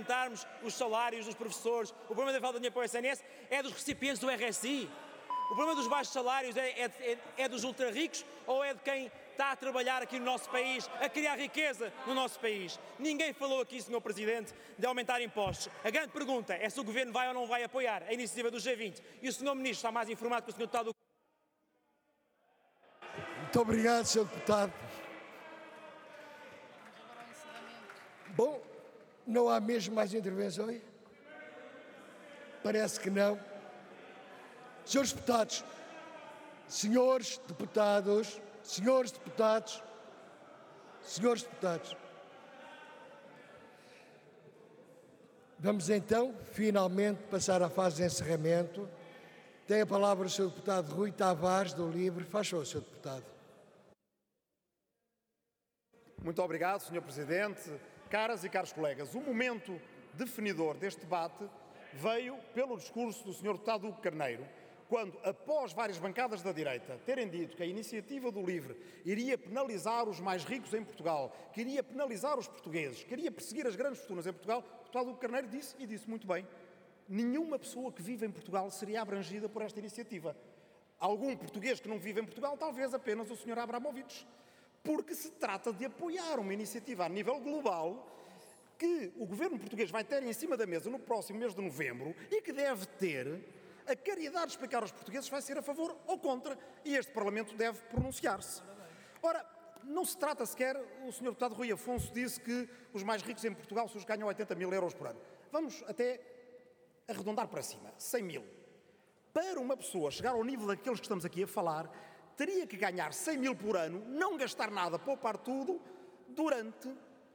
aumentarmos os salários dos professores, o problema da falta de dinheiro para o SNS é dos recipientes do RSI. O problema dos baixos salários é dos ultra-ricos ou é de quem está a trabalhar aqui no nosso país, a criar riqueza no nosso país? Ninguém falou aqui, Sr. Presidente, de aumentar impostos. A grande pergunta é se o Governo vai ou não vai apoiar a iniciativa do G20. E o Sr. Ministro está mais informado que o Sr. Deputado. Muito obrigado, Sr. Deputado. Bom, não há mesmo mais intervenções? Parece que não. Senhores deputados, senhores deputados, senhores deputados, senhores deputados. Vamos então, finalmente, passar à fase de encerramento. Tem a palavra o Sr. Deputado Rui Tavares, do LIVRE. Faz favor, Sr. Deputado. Muito obrigado, Sr. Presidente. Caras e caros colegas, o momento definidor deste debate veio pelo discurso do Sr. Deputado Hugo Carneiro, quando, após várias bancadas da direita terem dito que a iniciativa do LIVRE iria penalizar os mais ricos em Portugal, que iria penalizar os portugueses, que iria perseguir as grandes fortunas em Portugal, o deputado Hugo Carneiro disse, e disse muito bem, nenhuma pessoa que vive em Portugal seria abrangida por esta iniciativa. Algum português que não vive em Portugal, talvez apenas o Sr. Abramovich, porque se trata de apoiar uma iniciativa a nível global que o governo português vai ter em cima da mesa no próximo mês de novembro e que deve ter a caridade de explicar aos portugueses se vai ser a favor ou contra, e este Parlamento deve pronunciar-se. Ora, não se trata sequer, o Sr. Deputado Rui Afonso disse que os mais ricos em Portugal só ganham 80 mil euros por ano. Vamos até arredondar para cima, 100 mil. Para uma pessoa chegar ao nível daqueles que estamos aqui a falar, teria que ganhar 100 mil por ano, não gastar nada, poupar tudo, durante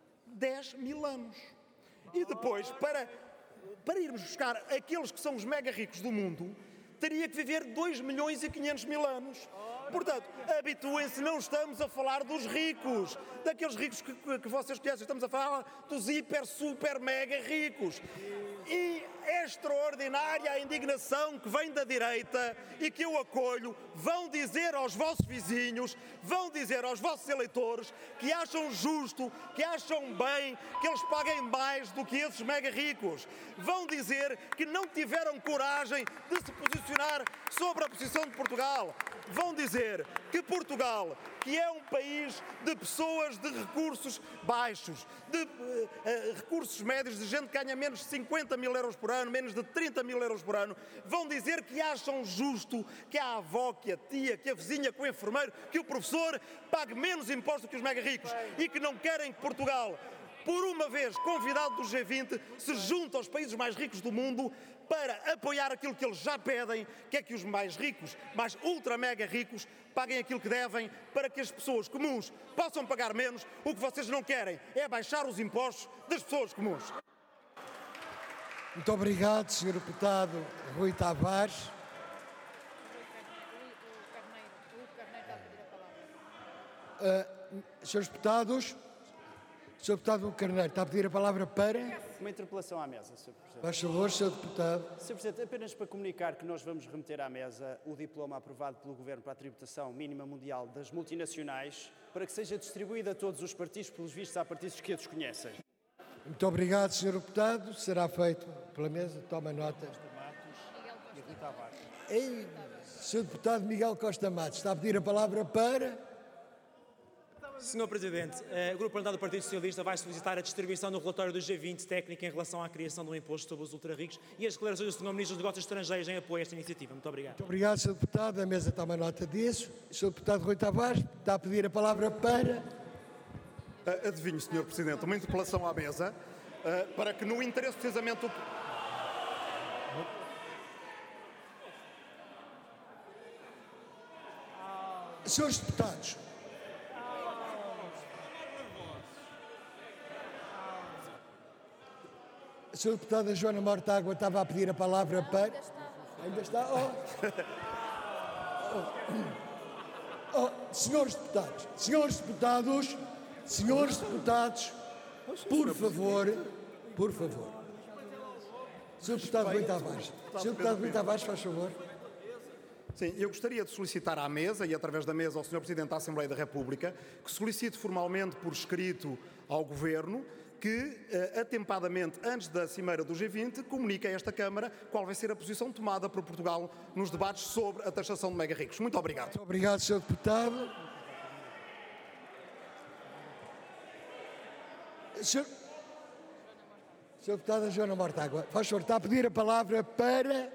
10 mil anos. E depois, para irmos buscar aqueles que são os mega ricos do mundo, teria que viver 2 milhões e 500 mil anos. Portanto, habituem-se, não estamos a falar dos ricos, daqueles ricos que vocês conhecem, estamos a falar dos hiper, super, mega ricos. E é extraordinária a indignação que vem da direita e que eu acolho. Vão dizer aos vossos vizinhos, vão dizer aos vossos eleitores que acham justo, que acham bem, que eles paguem mais do que esses mega ricos. Vão dizer que não tiveram coragem de se posicionar sobre a posição de Portugal. Vão dizer que Portugal, que é um país de pessoas de recursos baixos, de recursos médios, de gente que ganha menos de 50 mil euros por ano, menos de 30 mil euros por ano, vão dizer que acham justo que a avó, que a tia, que a vizinha, que o enfermeiro, que o professor pague menos impostos que os mega ricos e que não querem que Portugal, por uma vez convidado do G20, se junte aos países mais ricos do mundo para apoiar aquilo que eles já pedem, que é que os mais ricos, mais ultra mega ricos, paguem aquilo que devem para que as pessoas comuns possam pagar menos. O que vocês não querem é baixar os impostos das pessoas comuns. Muito obrigado, Sr. Deputado Rui Tavares. Senhores deputados, Sr. Deputado Hugo Carneiro, está a pedir a palavra para... Uma interpelação à mesa, Sr. Presidente. Faz favor, Sr. Deputado. Sr. Presidente, apenas para comunicar que nós vamos remeter à mesa o diploma aprovado pelo Governo para a tributação mínima mundial das multinacionais para que seja distribuído a todos os partidos, pelos vistos há partidos que a desconhecem. Muito obrigado, Sr. Deputado. Será feito pela mesa. Toma nota. Ei, Sr. Deputado Miguel Costa Matos, está a pedir a palavra para... Sr. Presidente, o Grupo Parlamentar do Partido Socialista vai solicitar a distribuição do relatório do G20 técnico em relação à criação de um imposto sobre os ultra-ricos e as declarações do Sr. Ministro dos Negócios Estrangeiros em apoio a esta iniciativa. Muito obrigado. Muito obrigado, Sr. Deputado. A mesa toma nota disso. Sr. Deputado Rui Tavares, está a pedir a palavra para... Adivinho, Sr. Presidente, uma interpelação à mesa para que, no interesse precisamente... Senhores deputados, a Sra. Deputada Joana Mortágua estava a pedir a palavra para... Ainda está? Senhores deputados, por favor, Sr. Deputado Rui Tavares. Sr. Deputado Rui Tavares, faz favor. Sim, eu gostaria de solicitar à mesa e através da mesa ao Sr. Presidente da Assembleia da República que solicite formalmente por escrito ao Governo que, atempadamente, antes da cimeira do G20, comunique a esta Câmara qual vai ser a posição tomada por Portugal nos debates sobre a taxação de mega ricos. Muito obrigado. Muito obrigado, Sr. Deputado. Sr. Deputada Joana Mortágua, faz favor, está a pedir a palavra para...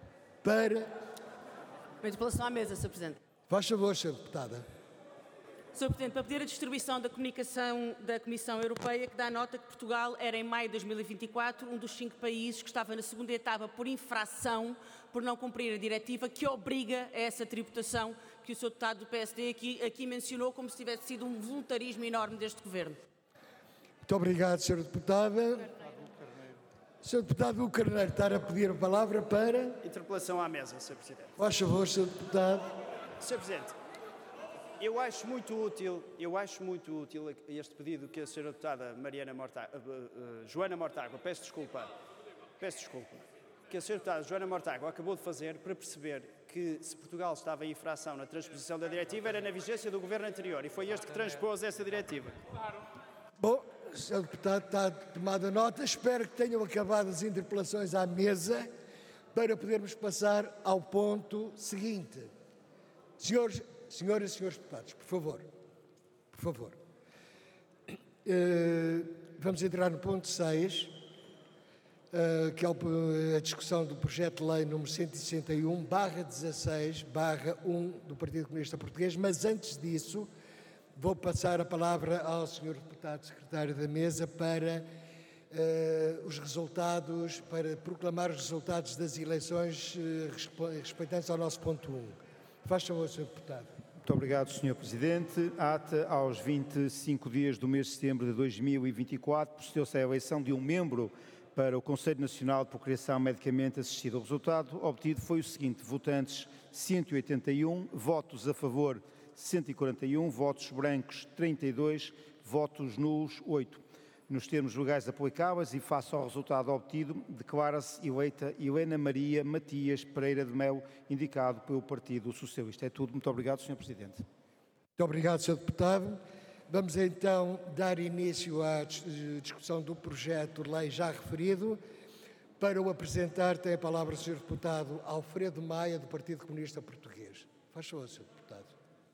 Interpelação à mesa, Sr. Presidente. Faz favor, Sr. Deputada. Sr. Presidente, para pedir a distribuição da comunicação da Comissão Europeia que dá nota que Portugal era, em maio de 2024, um dos 5 países que estava na segunda etapa por infração, por não cumprir a diretiva que obriga a essa tributação que o Sr. Deputado do PSD aqui mencionou como se tivesse sido um voluntarismo enorme deste Governo. Muito obrigado, Sra. Deputada. Sr. Deputado Hugo Carneiro, está a pedir a palavra para... Interpelação à mesa, Sr. Presidente. Faz favor, Sr. Deputado. Sr. Presidente, eu acho muito útil este pedido que a Sra. Deputada Joana Mortágua, peço desculpa, que a Sra. Deputada Joana Mortágua acabou de fazer para perceber que se Portugal estava em infração na transposição da diretiva era na vigência do Governo anterior e foi este que transpôs essa diretiva. Bom, Sr. Deputado, está tomada nota. Espero que tenham acabado as interpelações à mesa para podermos passar ao ponto seguinte. Senhoras e senhores deputados, por favor. Vamos entrar no ponto 6, que é a discussão do projeto de lei número 161/16/1 do Partido Comunista Português, mas antes disso vou passar a palavra ao Sr. Deputado Secretário da Mesa para para proclamar os resultados das eleições respeitantes ao nosso ponto 1. Faz favor, Sr. Deputado. Muito obrigado, Sr. Presidente. Ata, aos 25 dias do mês de setembro de 2024, procedeu-se à eleição de um membro para o Conselho Nacional de Procriação Medicamente Assistida. O resultado obtido foi o seguinte: votantes 181, votos a favor 141, votos brancos 32, votos nulos 8. Nos termos legais aplicáveis e face ao resultado obtido, declara-se eleita Helena Maria Matias Pereira de Melo, indicado pelo Partido Socialista. É tudo. Muito obrigado, Sr. Presidente. Muito obrigado, Sr. Deputado. Vamos então dar início à discussão do projeto de lei já referido. Para o apresentar, tem a palavra o Sr. Deputado Alfredo Maia, do Partido Comunista Português. Faz favor, Sr. Deputado.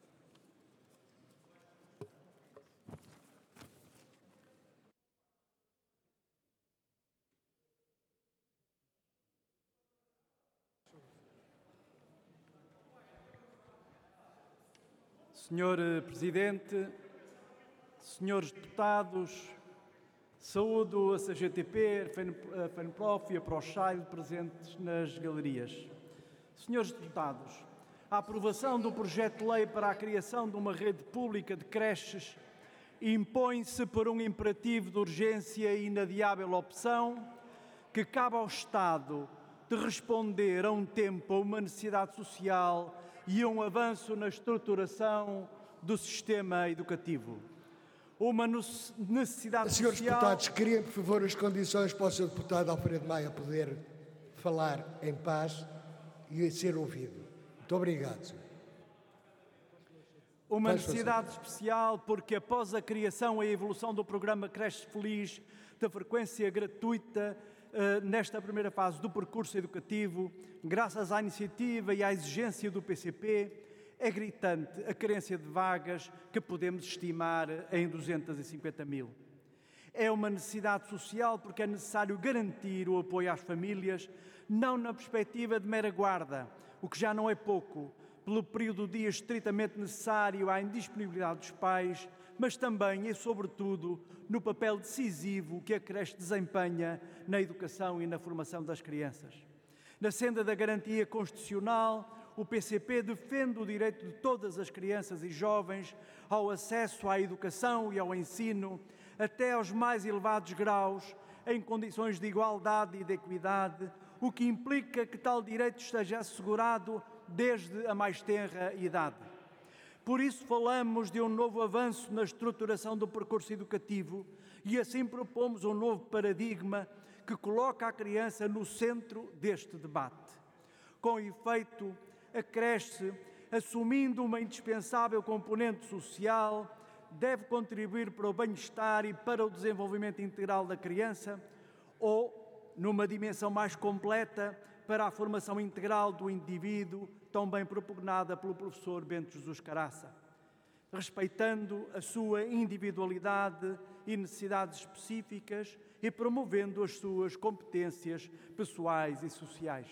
Senhor Presidente, senhores deputados, saúdo a CGTP, a FENPROF e a PROCHAI presentes nas galerias. Senhores deputados, a aprovação do projeto de lei para a criação de uma rede pública de creches impõe-se por um imperativo de urgência e inadiável opção que cabe ao Estado de responder a um tempo, a uma necessidade social e um avanço na estruturação do sistema educativo. Uma necessidade social... Senhores deputados, criem, por favor, as condições para o Sr. Deputado Alfredo Maia poder falar em paz e ser ouvido. Muito obrigado, senhor. Uma necessidade especial porque, após a criação e a evolução do programa Creche Feliz, da frequência gratuita, nesta primeira fase do percurso educativo, graças à iniciativa e à exigência do PCP, é gritante a carência de vagas que podemos estimar em 250 mil. É uma necessidade social porque é necessário garantir o apoio às famílias, não na perspectiva de mera guarda, o que já não é pouco, pelo período de dia estritamente necessário à indisponibilidade dos pais, mas também e sobretudo no papel decisivo que a creche desempenha na educação e na formação das crianças. Na senda da garantia constitucional, o PCP defende o direito de todas as crianças e jovens ao acesso à educação e ao ensino, até aos mais elevados graus, em condições de igualdade e de equidade, o que implica que tal direito esteja assegurado desde a mais tenra idade. Por isso falamos de um novo avanço na estruturação do percurso educativo e assim propomos um novo paradigma que coloca a criança no centro deste debate. Com efeito, a creche, assumindo uma indispensável componente social, deve contribuir para o bem-estar e para o desenvolvimento integral da criança ou, numa dimensão mais completa, para a formação integral do indivíduo, tão bem propugnada pelo professor Bento Jesus Caraça, respeitando a sua individualidade e necessidades específicas e promovendo as suas competências pessoais e sociais.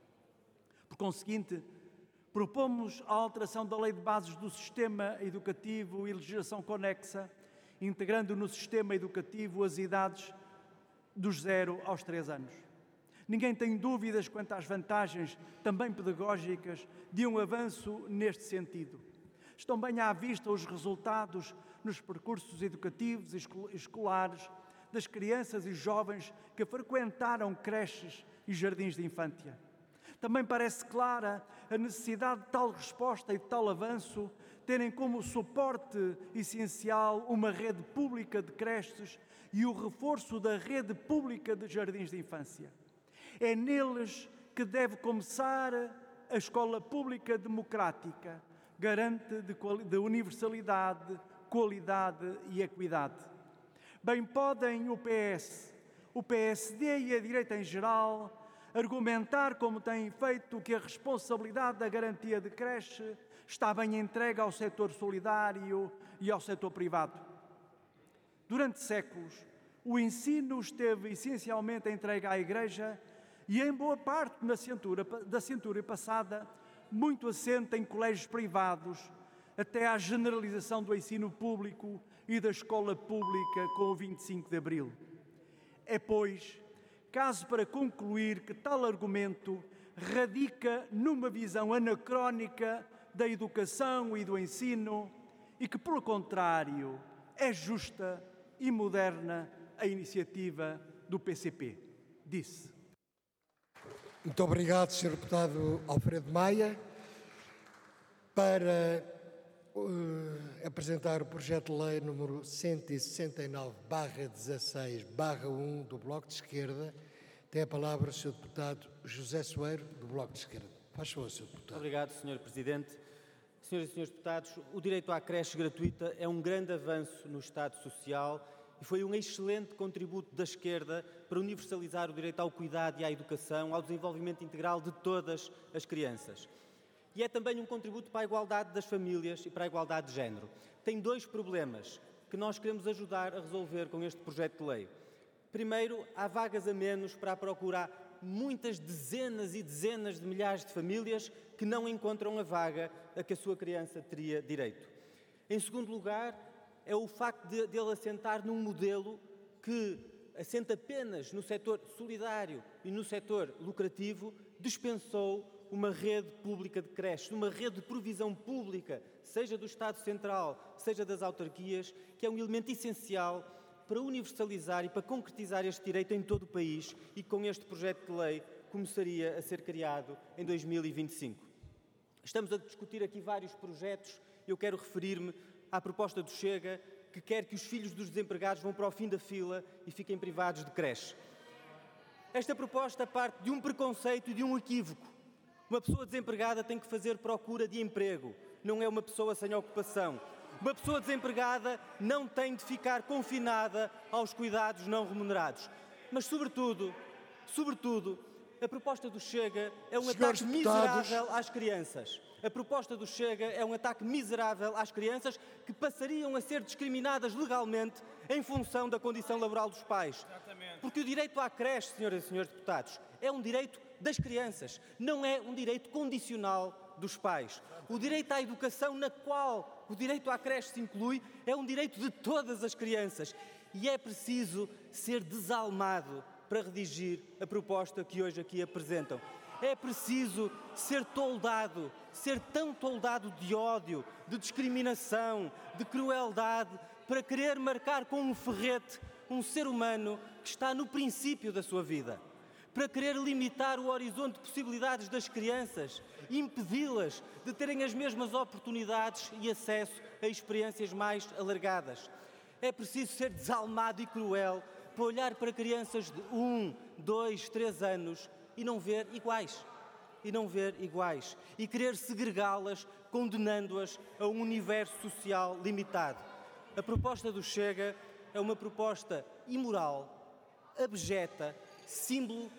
Por conseguinte, propomos a alteração da Lei de Bases do Sistema Educativo e legislação conexa, integrando no sistema educativo as idades dos 0 aos 3 anos. Ninguém tem dúvidas quanto às vantagens, também pedagógicas, de um avanço neste sentido. Estão bem à vista os resultados nos percursos educativos e escolares das crianças e jovens que frequentaram creches e jardins de infância. Também parece clara a necessidade de tal resposta e de tal avanço terem como suporte essencial uma rede pública de creches e o reforço da rede pública de jardins de infância. É neles que deve começar a escola pública democrática, garante de universalidade, qualidade e equidade. Bem podem o PS, o PSD e a direita em geral argumentar, como têm feito, que a responsabilidade da garantia de creche está bem entregue ao setor solidário e ao setor privado. Durante séculos, o ensino esteve essencialmente entregue à Igreja e, em boa parte da centúria passada, muito assente em colégios privados, até à generalização do ensino público e da escola pública com o 25 de Abril. É, pois, caso para concluir que tal argumento radica numa visão anacrónica da educação e do ensino e que, pelo contrário, é justa e moderna a iniciativa do PCP. Disse. Muito obrigado, Sr. Deputado Alfredo Maia. Para apresentar o projeto de lei número 169/16/1 do Bloco de Esquerda, tem a palavra o Sr. Deputado José Soeiro, do Bloco de Esquerda. Faz favor, Sr. Deputado. Obrigado, Sr. Presidente. Senhoras e Srs. Deputados, o direito à creche gratuita é um grande avanço no Estado Social e foi um excelente contributo da esquerda para universalizar o direito ao cuidado e à educação, ao desenvolvimento integral de todas as crianças. E é também um contributo para a igualdade das famílias e para a igualdade de género. Tem 2 problemas que nós queremos ajudar a resolver com este projeto de lei. Primeiro, há vagas a menos para a procura. Há muitas dezenas e dezenas de milhares de famílias que não encontram a vaga a que a sua criança teria direito. Em segundo lugar, é o facto de ele assentar num modelo que assenta apenas no setor solidário e no setor lucrativo, dispensou uma rede pública de creches, uma rede de provisão pública, seja do Estado Central, seja das autarquias, que é um elemento essencial para universalizar e para concretizar este direito em todo o país e com este projeto de lei começaria a ser criado em 2025. Estamos a discutir aqui vários projetos. Eu quero referir-me à proposta do Chega, que quer que os filhos dos desempregados vão para o fim da fila e fiquem privados de creche. Esta proposta parte de um preconceito e de um equívoco. Uma pessoa desempregada tem que fazer procura de emprego, não é uma pessoa sem ocupação. Uma pessoa desempregada não tem de ficar confinada aos cuidados não remunerados. Mas, sobretudo, a proposta do Chega é um ataque miserável às crianças. A proposta do Chega é um ataque miserável às crianças que passariam a ser discriminadas legalmente em função da condição laboral dos pais. Porque o direito à creche, senhoras e senhores deputados, é um direito das crianças, não é um direito condicional dos pais. O direito à educação, na qual o direito à creche se inclui, é um direito de todas as crianças. E é preciso ser desalmado para redigir a proposta que hoje aqui apresentam. É preciso ser toldado, ser tão toldado de ódio, de discriminação, de crueldade, para querer marcar com um ferrete um ser humano que está no princípio da sua vida. Para querer limitar o horizonte de possibilidades das crianças, impedi-las de terem as mesmas oportunidades e acesso a experiências mais alargadas. É preciso ser desalmado e cruel para olhar para crianças de 1, 2, 3 anos e não ver iguais. E querer segregá-las, condenando-as a um universo social limitado. A proposta do Chega é uma proposta imoral, abjeta, símbolo